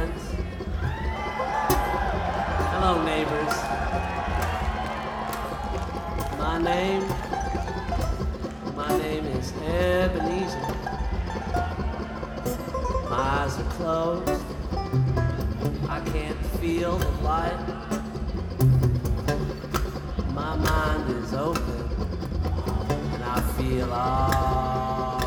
friends. Hello, neighbors. My name is Ebenezer. My eyes are closed. I can't feel the light. My mind is open, and I feel alright.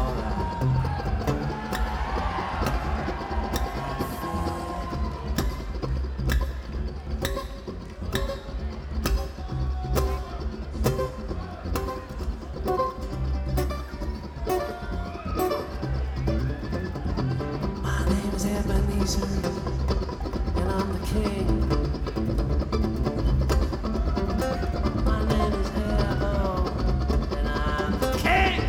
My name is Ebenezer, and I'm the king. My name is Ebo, and I'm the king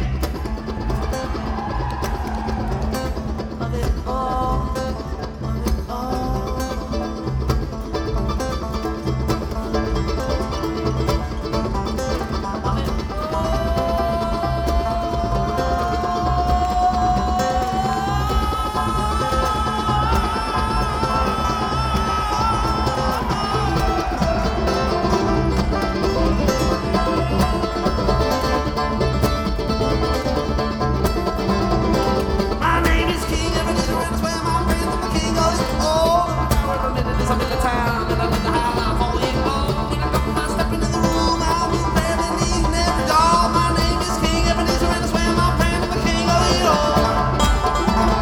of it all, of it all. Of it My name is King Ebenezer, and I swear my friends I'm the king of it all. I'm in the town, and I'm in the high for it all. When I step into the room, I'll be better than every doll. My name is King Ebenezer, and I swear my friend I'm the king of it all.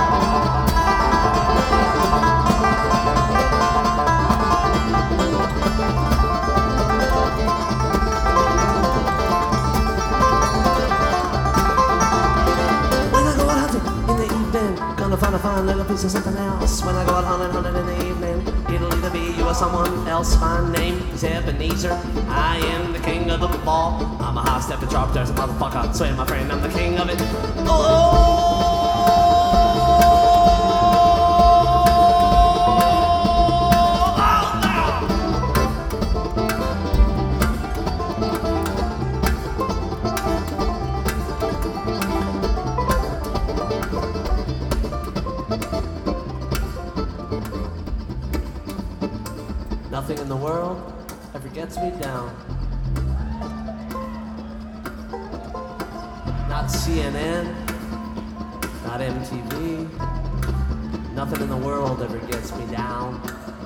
When I go out hunting in the evening, gonna find a fine little piece of something else. When I go out hunting in the evening, it'll either be you or someone else. My name is Ebenezer. I am the king of the ball. I'm a high-stepping, sharp-dressed motherfucker. Swear my friend, I'm the king of it. Nothing in the world ever gets me down. Not CNN, not MTV. Nothing in the world ever gets me down.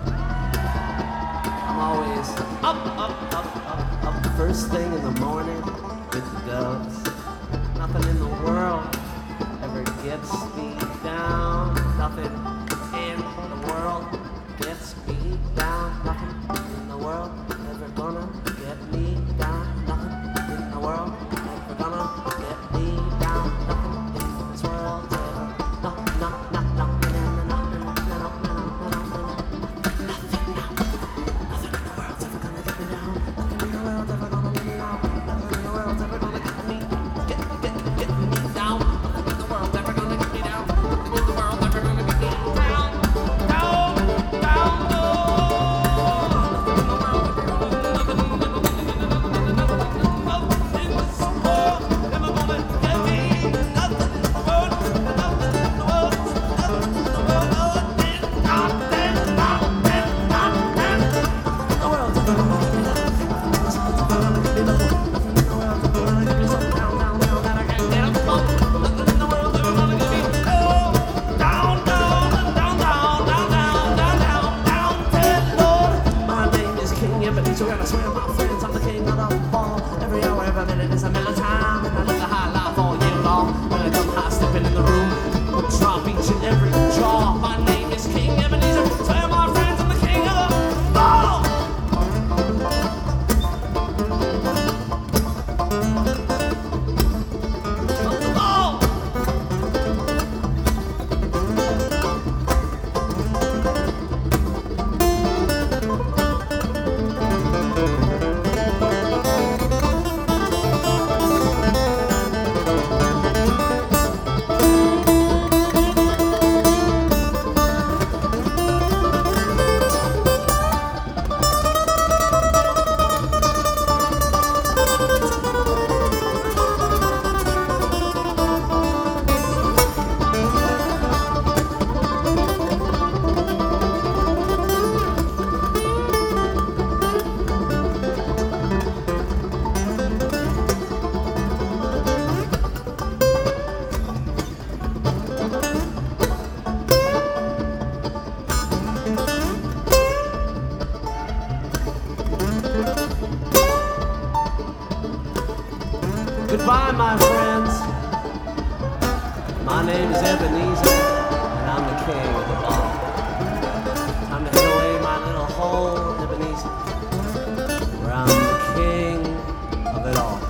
I'm always up first thing in the morning with the doves. Nothing in the world ever gets me down. Nothing in the world gets me down. Nothing in the world ever gonna get me down. Nothing in the world ever gonna get me down. Nothing in this world ever. No, no, no, no, no, no, no, no, no, no, no, no, no. Nothing in the world's ever gonna get me down. Nothing in the world's ever gonna get me down. Nothing in the world's ever gonna get me down. Nothing in the world's ever gonna get me down. Nothing in the world's ever gonna get me down. goodbye, my friends. My name is Ebenezer, and I'm the king of the ball. Time to hit away my little hole, Ebenezer, where I'm the king of it all.